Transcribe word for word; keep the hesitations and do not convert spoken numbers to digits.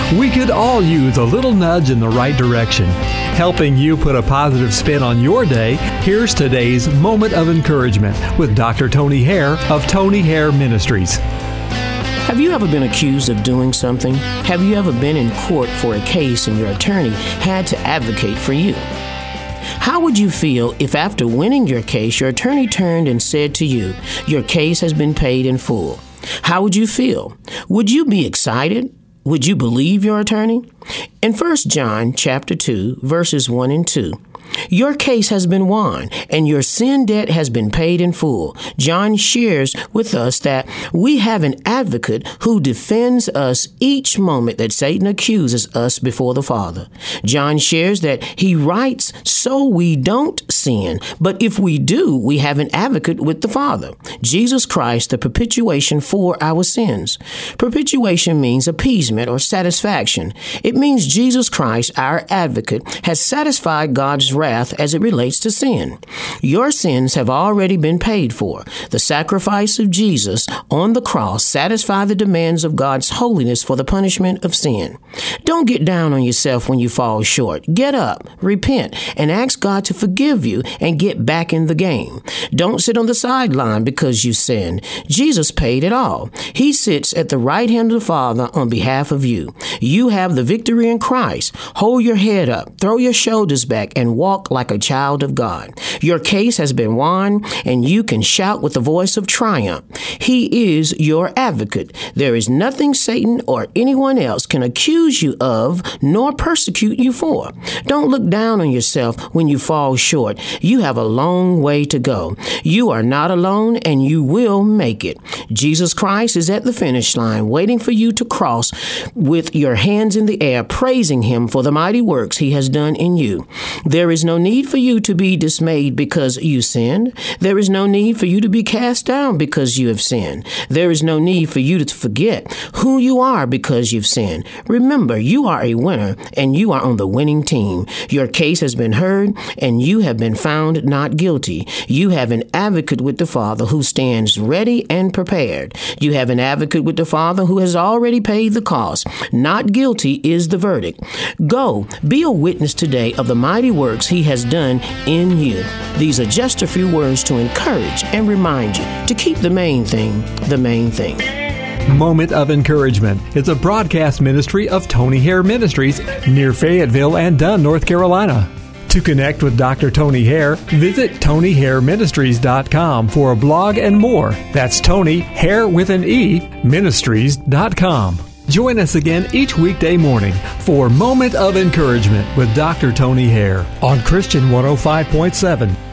We could all use a little nudge in the right direction. Helping you put a positive spin on your day, here's today's Moment of Encouragement with Doctor Tony Hare of Tony Hare Ministries. Have you ever been accused of doing something? Have you ever been in court for a case and your attorney had to advocate for you? How would you feel if after winning your case, your attorney turned and said to you, your case has been paid in full? How would you feel? Would you be excited? Would you believe your attorney? In First John chapter two, verses one and two, your case has been won, and your sin debt has been paid in full. John shares with us that we have an advocate who defends us each moment that Satan accuses us before the Father. John shares that he writes so we don't sin, but if we do, we have an advocate with the Father, Jesus Christ, the propitiation for our sins. Propitiation means appeasement or satisfaction. It means Jesus Christ, our advocate, has satisfied God's wrath as it relates to sin. Your sins have already been paid for. The sacrifice of Jesus on the cross satisfied the demands of God's holiness for the punishment of sin. Don't get down on yourself when you fall short. Get up, repent, and ask God to forgive you and get back in the game. Don't sit on the sideline because you sinned. Jesus paid it all. He sits at the right hand of the Father on behalf of you. You have the victory in Christ. Hold your head up, throw your shoulders back, and walk like a child of God. Your case has been won, and you can shout with the voice of triumph. He is your advocate. There is nothing Satan or anyone else can accuse you of nor persecute you for. Don't look down on yourself when you fall short. You have a long way to go. You are not alone, and you will make it. Jesus Christ is at the finish line, waiting for you to cross with your hands in the air, praising him for the mighty works he has done in you. There is no need for you to be dismayed because you sinned. There is no need for you to be cast down because you have sinned. There is no need for you to forget who you are because you've sinned. Remember, you are a winner and you are on the winning team. Your case has been heard and you have been found not guilty. You have an advocate with the Father who stands ready and prepared. You have an advocate with the Father who has already paid the cost. Not guilty is the verdict. Go, be a witness today of the mighty works he has done in you. These are just a few words to encourage and remind you to keep the main thing the main thing. Moment of Encouragement is a broadcast ministry of Tony Hare Ministries near Fayetteville and Dunn, North Carolina. To connect with Doctor Tony Hare, visit Tony Hare Ministries dot com for a blog and more. That's Tony, Hare with an E, Ministries dot com. Join us again each weekday morning for Moment of Encouragement with Doctor Tony Hare on Christian one oh five point seven.